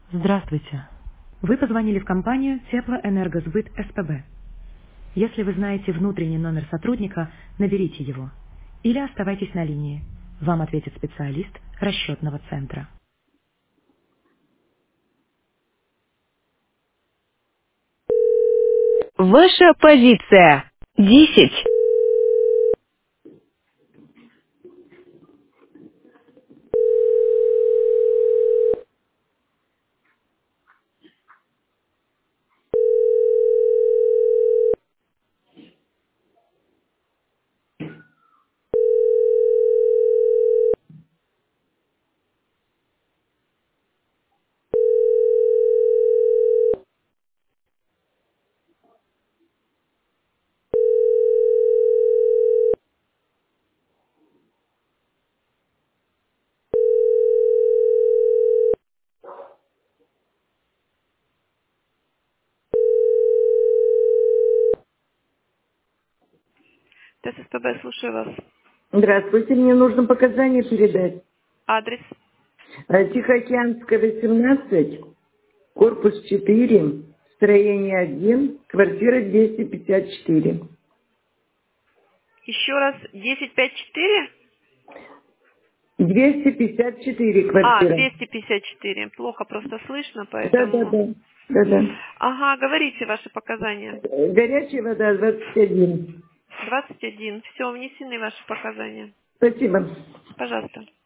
Здравствуйте. Вы позвонили в компанию Теплоэнергосбыт СПБ. Если вы знаете внутренний номер сотрудника, наберите его. Или оставайтесь на линии. Вам ответит специалист расчетного центра. Ваша позиция. 10. ТССПБ, слушаю вас. Здравствуйте, мне нужно показания передать. Адрес. Тихоокеанская, 18, корпус 4, строение 1, квартира 254. Еще раз, 1054? 254 А, квартира. 254. Плохо просто слышно, Да, да, поэтому... да. Да, да. Ага, говорите ваши показания. Горячая вода 21. 21. Все, внесены ваши показания. Спасибо. Пожалуйста.